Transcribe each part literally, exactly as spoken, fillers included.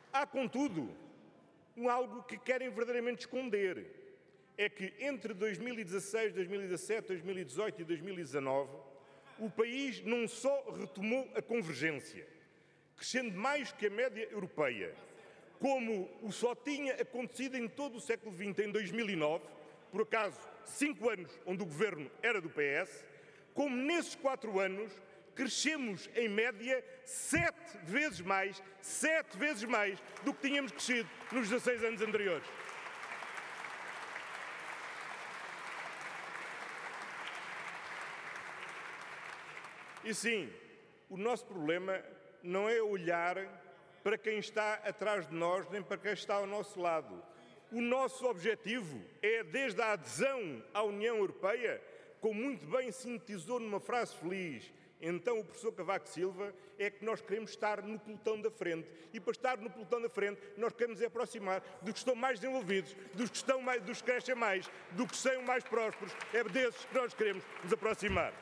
Há, contudo, um algo que querem verdadeiramente esconder. É que entre dois mil e dezasseis, dois mil e dezassete, dois mil e dezoito e dois mil e dezanove, o país não só retomou a convergência, crescendo mais que a média europeia, como o só tinha acontecido em todo o século vinte, em dois mil e nove, por acaso cinco anos onde o governo era do P S, como nesses quatro anos crescemos em média sete vezes mais, sete vezes mais do que tínhamos crescido nos dezasseis anos anteriores. E sim, o nosso problema não é olhar para quem está atrás de nós, nem para quem está ao nosso lado. O nosso objetivo é, desde a adesão à União Europeia, como muito bem sintetizou numa frase feliz, então o professor Cavaco Silva, é que nós queremos estar no pelotão da frente. E para estar no pelotão da frente, nós queremos é aproximar dos que estão mais desenvolvidos, dos que, estão mais, dos que crescem mais, dos que são mais prósperos. É desses que nós queremos nos aproximar.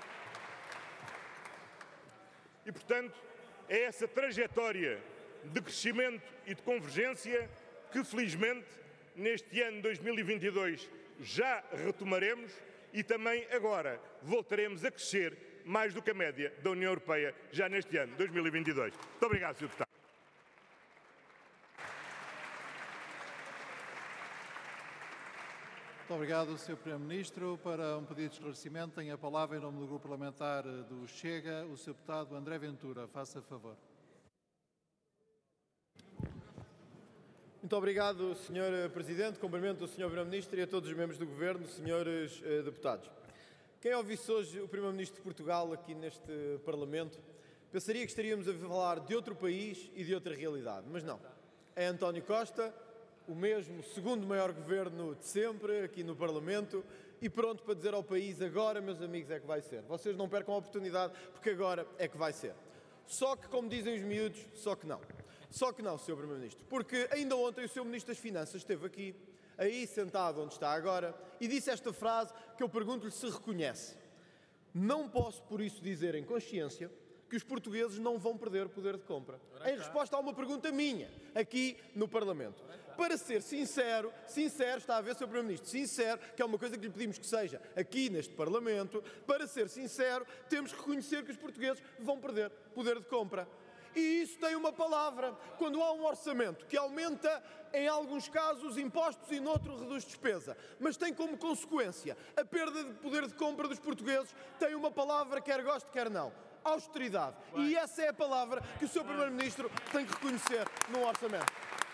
E, portanto, é essa trajetória de crescimento e de convergência que, felizmente, neste ano dois mil e vinte e dois já retomaremos e também agora voltaremos a crescer mais do que a média da União Europeia já neste ano dois mil e vinte e dois. Muito obrigado, senhor Deputado. Muito obrigado, senhor Primeiro-Ministro. Para um pedido de esclarecimento, tem a palavra, em nome do Grupo Parlamentar do Chega, o senhor Deputado André Ventura. Faça favor. Muito obrigado, senhor Presidente. Cumprimento o senhor Primeiro-Ministro e a todos os membros do Governo, senhores eh, deputados. Quem ouvisse hoje o Primeiro-Ministro de Portugal aqui neste Parlamento, pensaria que estaríamos a falar de outro país e de outra realidade, mas não. É António Costa, o mesmo segundo maior governo de sempre aqui no Parlamento e pronto para dizer ao país: agora, meus amigos, é que vai ser. Vocês não percam a oportunidade, porque agora é que vai ser. Só que, como dizem os miúdos, só que não. Só que não, senhor Primeiro-Ministro, porque ainda ontem o senhor Ministro das Finanças esteve aqui, aí sentado onde está agora, e disse esta frase que eu pergunto-lhe se reconhece: não posso por isso dizer em consciência que os portugueses não vão perder poder de compra. Em resposta a uma pergunta minha, aqui no Parlamento. Para ser sincero, sincero, está a ver, senhor Primeiro-Ministro, sincero, que é uma coisa que lhe pedimos que seja aqui neste Parlamento, para ser sincero, temos que reconhecer que os portugueses vão perder poder de compra. E isso tem uma palavra. Quando há um orçamento que aumenta, em alguns casos, impostos e noutro reduz despesa, mas tem como consequência a perda de poder de compra dos portugueses, tem uma palavra, quer goste, quer não: austeridade. E essa é a palavra que o senhor Primeiro-Ministro tem que reconhecer no orçamento.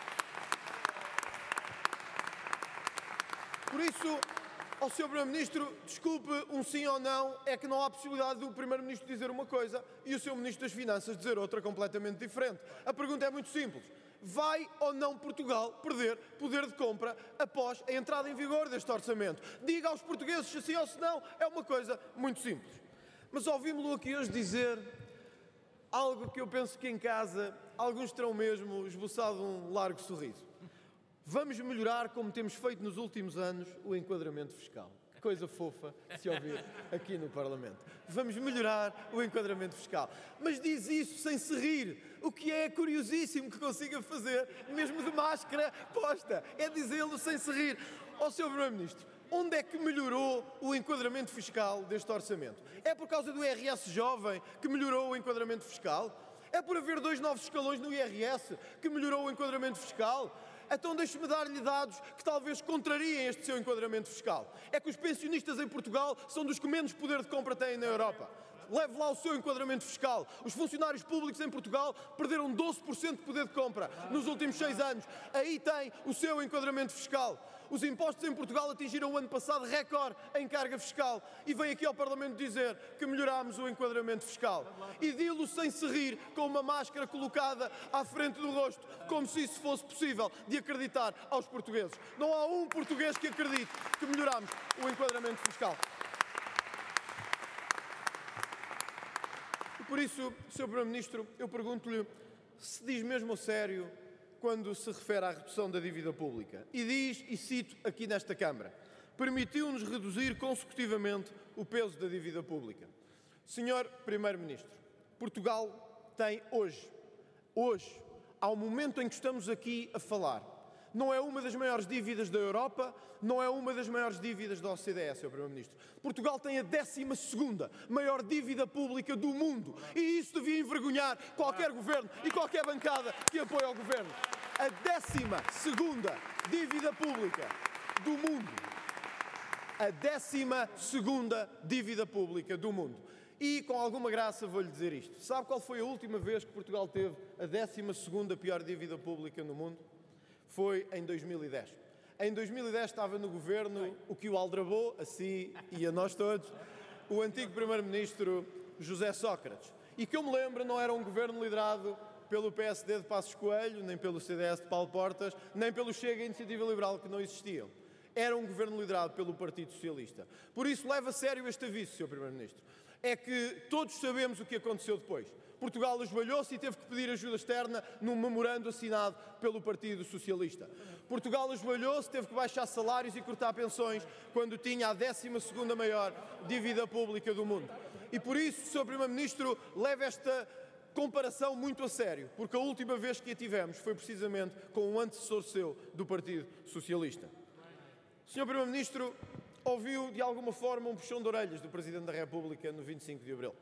Por isso, ao senhor Primeiro-Ministro, desculpe, um sim ou não, é que não há possibilidade do Primeiro-Ministro dizer uma coisa e o senhor Ministro das Finanças dizer outra completamente diferente. A pergunta é muito simples: vai ou não Portugal perder poder de compra após a entrada em vigor deste orçamento? Diga aos portugueses se sim ou se não, é uma coisa muito simples. Mas ouvimos-lo aqui hoje dizer algo que eu penso que em casa alguns terão mesmo esboçado um largo sorriso. Vamos melhorar, como temos feito nos últimos anos, o enquadramento fiscal. Que coisa fofa de se ouvir aqui no Parlamento. Vamos melhorar o enquadramento fiscal. Mas diz isso sem se rir, o que é curiosíssimo que consiga fazer, mesmo de máscara posta. É dizê-lo sem se rir. Ó senhor Primeiro-Ministro, onde é que melhorou o enquadramento fiscal deste orçamento? É por causa do I R S jovem que melhorou o enquadramento fiscal? É por haver dois novos escalões no I R S que melhorou o enquadramento fiscal? Então deixe-me dar-lhe dados que talvez contrariem este seu enquadramento fiscal. É que os pensionistas em Portugal são dos que menos poder de compra têm na Europa. Leve lá o seu enquadramento fiscal. Os funcionários públicos em Portugal perderam doze por cento de poder de compra nos últimos seis anos. Aí tem o seu enquadramento fiscal. Os impostos em Portugal atingiram o ano passado recorde em carga fiscal. E vem aqui ao Parlamento dizer que melhorámos o enquadramento fiscal. E dilo sem se rir, com uma máscara colocada à frente do rosto, como se isso fosse possível de acreditar aos portugueses. Não há um português que acredite que melhorámos o enquadramento fiscal. Por isso, senhor Primeiro-Ministro, eu pergunto-lhe se diz mesmo a sério quando se refere à redução da dívida pública. E diz, e cito aqui nesta Câmara: permitiu-nos reduzir consecutivamente o peso da dívida pública. Senhor Primeiro-Ministro, Portugal tem hoje, hoje, ao momento em que estamos aqui a falar, não é uma das maiores dívidas da Europa, não é uma das maiores dívidas da O C D E, senhor Primeiro-Ministro. Portugal tem a décima segunda maior dívida pública do mundo e isso devia envergonhar qualquer governo e qualquer bancada que apoia o governo. A décima segunda dívida pública do mundo. A décima segunda dívida pública do mundo. E, com alguma graça, vou-lhe dizer isto. Sabe qual foi a última vez que Portugal teve a décima segunda pior dívida pública no mundo? Foi em dois mil e dez. Em dois mil e dez estava no governo o que o aldrabou, a si e a nós todos, o antigo primeiro-ministro José Sócrates. E que eu me lembro, não era um governo liderado pelo P S D de Passos Coelho, nem pelo C D S de Paulo Portas, nem pelo Chega e Iniciativa Liberal, que não existiam. Era um governo liderado pelo Partido Socialista. Por isso, leva a sério este aviso, senhor Primeiro-Ministro. É que todos sabemos o que aconteceu depois. Portugal esbalhou-se e teve que pedir ajuda externa num memorando assinado pelo Partido Socialista. Portugal esbalhou-se, teve que baixar salários e cortar pensões quando tinha a décima segunda maior dívida pública do mundo. E por isso, senhor Primeiro-Ministro, leva esta comparação muito a sério, porque a última vez que a tivemos foi precisamente com um antecessor seu do Partido Socialista. O senhor Primeiro-Ministro ouviu de alguma forma um puxão de orelhas do Presidente da República no vinte e cinco de abril,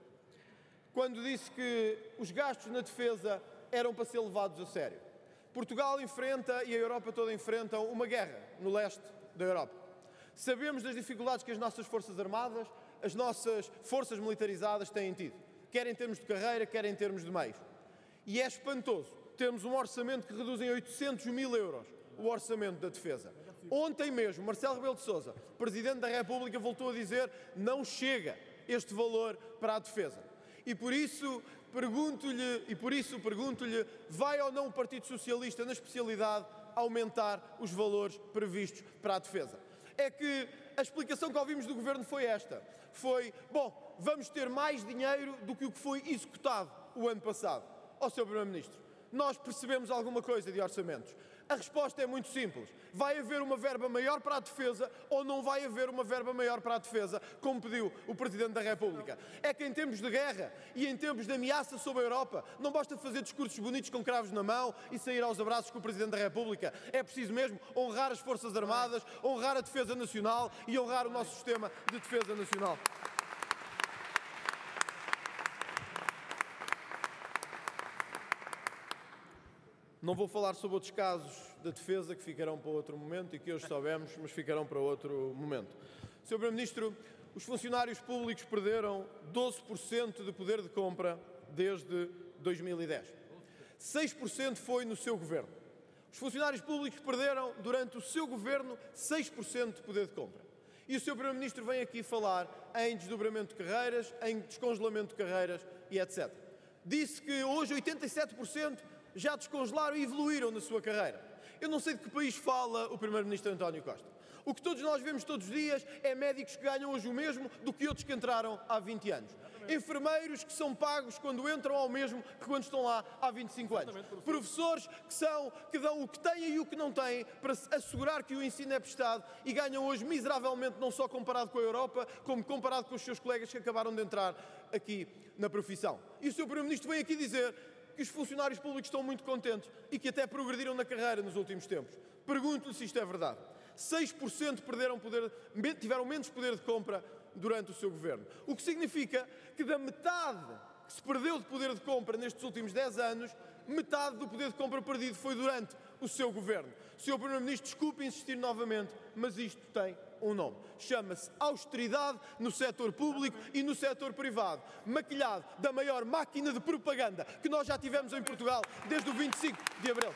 quando disse que os gastos na defesa eram para ser levados a sério. Portugal enfrenta e a Europa toda enfrentam uma guerra no leste da Europa. Sabemos das dificuldades que as nossas forças armadas, as nossas forças militarizadas têm tido, quer em termos de carreira, quer em termos de meios. E é espantoso termos um orçamento que reduz em oitocentos mil euros o orçamento da defesa. Ontem mesmo, Marcelo Rebelo de Sousa, Presidente da República, voltou a dizer não chega este valor para a defesa. E por isso pergunto-lhe, e por isso pergunto-lhe, vai ou não o Partido Socialista, na especialidade, aumentar os valores previstos para a defesa? É que a explicação que ouvimos do Governo foi esta. Foi, bom, vamos ter mais dinheiro do que o que foi executado o ano passado. Ó senhor Primeiro-Ministro, nós percebemos alguma coisa de orçamentos. A resposta é muito simples. Vai haver uma verba maior para a defesa ou não vai haver uma verba maior para a defesa, como pediu o Presidente da República? É que em tempos de guerra e em tempos de ameaça sobre a Europa, não basta fazer discursos bonitos com cravos na mão e sair aos abraços com o Presidente da República. É preciso mesmo honrar as Forças Armadas, honrar a defesa nacional e honrar o nosso sistema de defesa nacional. Não vou falar sobre outros casos da defesa que ficarão para outro momento e que hoje soubemos, mas ficarão para outro momento. senhor Primeiro-Ministro, os funcionários públicos perderam doze por cento de poder de compra desde dois mil e dez. seis por cento foi no seu governo. Os funcionários públicos perderam, durante o seu governo, seis por cento de poder de compra. E o senhor Primeiro-Ministro vem aqui falar em desdobramento de carreiras, em descongelamento de carreiras e etcétera. Disse que hoje oitenta e sete por cento já descongelaram e evoluíram na sua carreira. Eu não sei de que país fala o Primeiro-Ministro António Costa. O que todos nós vemos todos os dias é médicos que ganham hoje o mesmo do que outros que entraram há vinte anos. Enfermeiros que são pagos quando entram ao mesmo que quando estão lá há vinte e cinco anos. Professores que, são, que dão o que têm e o que não têm para assegurar que o ensino é prestado e ganham hoje miseravelmente, não só comparado com a Europa, como comparado com os seus colegas que acabaram de entrar aqui na profissão. E o senhor Primeiro-Ministro vem aqui dizer que os funcionários públicos estão muito contentes e que até progrediram na carreira nos últimos tempos. Pergunto-lhe se isto é verdade. seis por cento perderam poder, tiveram menos poder de compra durante o seu governo. O que significa que da metade que se perdeu de poder de compra nestes últimos dez anos, metade do poder de compra perdido foi durante o seu governo. senhor Primeiro-Ministro, desculpe insistir novamente, mas isto tem um nome. Chama-se austeridade no setor público e no setor privado, maquilhado da maior máquina de propaganda que nós já tivemos em Portugal desde o vinte e cinco de abril.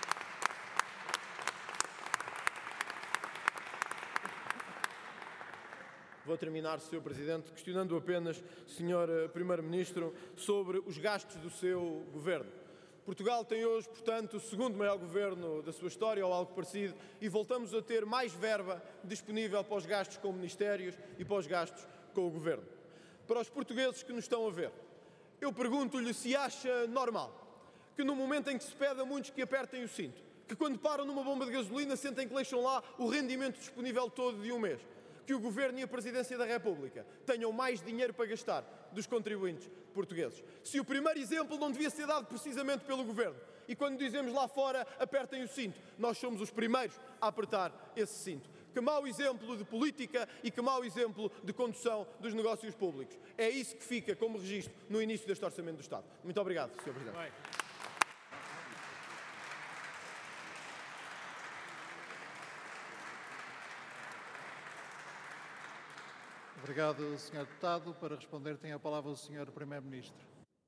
Vou terminar, senhor Presidente, questionando apenas, senhor Primeiro-Ministro, sobre os gastos do seu governo. Portugal tem hoje, portanto, o segundo maior governo da sua história, ou algo parecido, e voltamos a ter mais verba disponível para os gastos com ministérios e para os gastos com o governo. Para os portugueses que nos estão a ver, eu pergunto-lhe se acha normal que no momento em que se pede a muitos que apertem o cinto, que quando param numa bomba de gasolina sentem que deixam lá o rendimento disponível todo de um mês, que o Governo e a Presidência da República tenham mais dinheiro para gastar dos contribuintes portugueses. Se o primeiro exemplo não devia ser dado precisamente pelo Governo, E quando dizemos lá fora, apertem o cinto, nós somos os primeiros a apertar esse cinto. Que mau exemplo de política e que mau exemplo de condução dos negócios públicos. É isso que fica como registro no início deste Orçamento do Estado. Muito obrigado, senhor Presidente. Bem. Obrigado, senhor Deputado. Para responder, tem a palavra o senhor Primeiro-Ministro.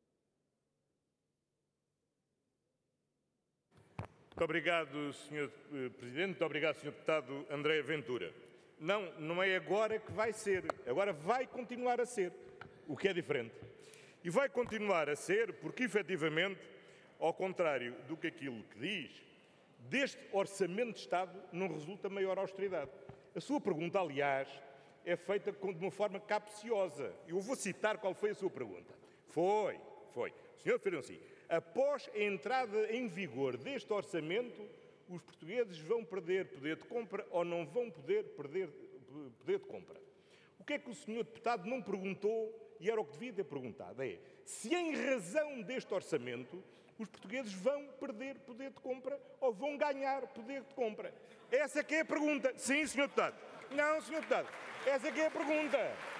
Muito obrigado, senhor Presidente. Muito obrigado, senhor Deputado André Ventura. Não, não é agora que vai ser. Agora vai continuar a ser, o que é diferente. E vai continuar a ser porque, efetivamente, ao contrário do que aquilo que diz, deste Orçamento de Estado não resulta maior austeridade. A sua pergunta, aliás, é feita de uma forma capciosa. Eu vou citar qual foi a sua pergunta. Foi, foi. O senhor fez assim. Após a entrada em vigor deste orçamento, os portugueses vão perder poder de compra ou não vão poder perder poder de compra. O que é que o senhor deputado não perguntou, e era o que devia ter perguntado, é se em razão deste orçamento os portugueses vão perder poder de compra ou vão ganhar poder de compra. Essa é que é a pergunta. Sim, senhor deputado. Não, senhor deputado. Essa é que é a pergunta.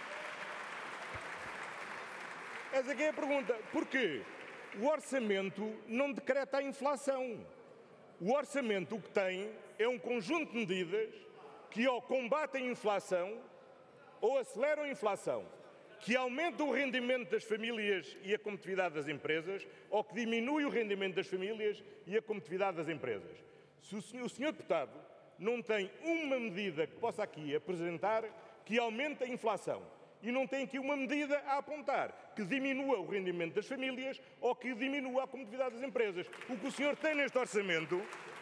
Essa é que é a pergunta. Porquê? O orçamento não decreta a inflação. O orçamento o que tem é um conjunto de medidas que ou combatem a inflação ou aceleram a inflação, que aumentam o rendimento das famílias e a competitividade das empresas ou que diminui o rendimento das famílias e a competitividade das empresas. Se o senhor, o senhor deputado não tem uma medida que possa aqui apresentar que aumente a inflação, e não tem aqui uma medida a apontar que diminua o rendimento das famílias ou que diminua a competitividade das empresas. O que o senhor tem neste orçamento,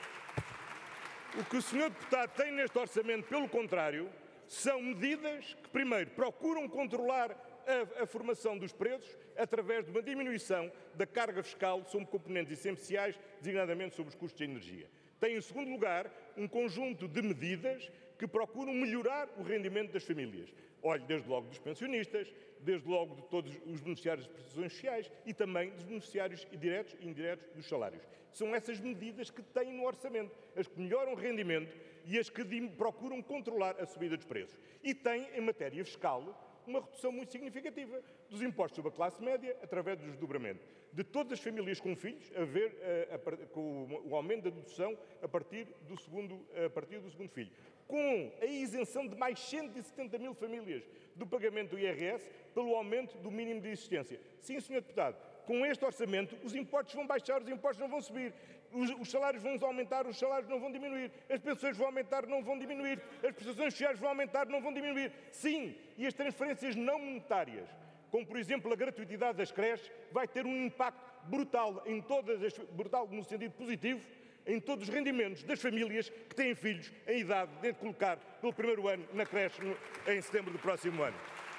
o que o senhor deputado tem neste orçamento, pelo contrário, são medidas que, primeiro, procuram controlar a, a formação dos preços através de uma diminuição da carga fiscal sobre componentes essenciais, designadamente sobre os custos de energia. Tem, em segundo lugar, um conjunto de medidas que procuram melhorar o rendimento das famílias. Olhe, desde logo dos pensionistas, desde logo de todos os beneficiários das prestações sociais e também dos beneficiários diretos e indiretos dos salários. São essas medidas que têm no orçamento, as que melhoram o rendimento e as que procuram controlar a subida dos preços. E tem, em matéria fiscal, uma redução muito significativa dos impostos sobre a classe média através do desdobramento. De todas as famílias com filhos, a ver a, a, com o aumento da dedução a partir do segundo, a partir do segundo filho. Com a isenção de mais cento e setenta mil famílias do pagamento do I R S pelo aumento do mínimo de existência. Sim, senhor deputado, com este orçamento os impostos vão baixar, os impostos não vão subir. Os, os salários vão aumentar, os salários não vão diminuir. As pensões vão aumentar, não vão diminuir. As prestações sociais vão aumentar, não vão diminuir. Sim, e as transferências não monetárias, como por exemplo a gratuitidade das creches, vai ter um impacto brutal, em todas as, brutal no sentido positivo, em todos os rendimentos das famílias que têm filhos em idade de colocar pelo primeiro ano na creche no, em setembro do próximo ano.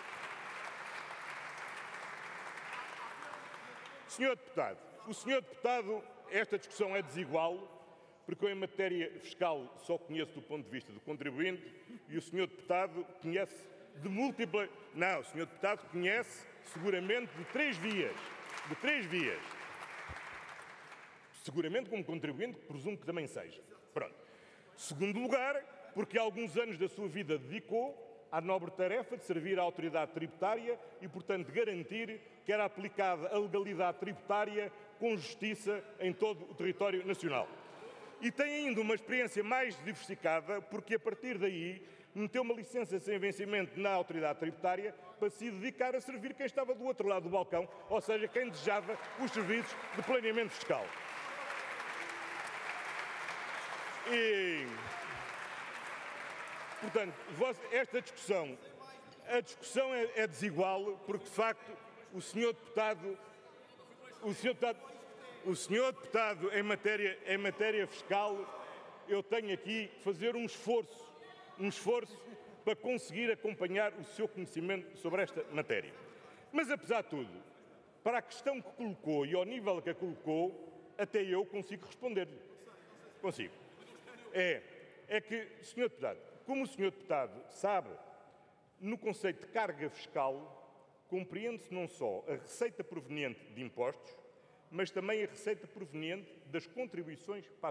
senhor Deputado, o senhor Deputado, esta discussão é desigual, porque eu em matéria fiscal só conheço do ponto de vista do contribuinte e o senhor Deputado conhece de múltiplas... Não, o senhor Deputado conhece seguramente de três vias, de três vias. Seguramente como contribuinte, presumo que também seja. Pronto. Segundo lugar, porque há alguns anos da sua vida dedicou à nobre tarefa de servir à autoridade tributária e, portanto, garantir que era aplicada a legalidade tributária com justiça em todo o território nacional. E tem ainda uma experiência mais diversificada, porque a partir daí meteu uma licença sem vencimento na autoridade tributária para se dedicar a servir quem estava do outro lado do balcão, ou seja, quem desejava os serviços de planeamento fiscal. E, portanto, esta discussão, a discussão é, é desigual, porque de facto o senhor Deputado, o senhor Deputado, o senhor Deputado em matéria, em matéria fiscal, eu tenho aqui que fazer um esforço, um esforço para conseguir acompanhar o seu conhecimento sobre esta matéria. Mas apesar de tudo, para a questão que colocou e ao nível que a colocou, até eu consigo responder-lhe. Consigo. É, é que, senhor Deputado, como o senhor Deputado sabe, no conceito de carga fiscal, compreende-se não só a receita proveniente de impostos, mas também a receita proveniente das contribuições para a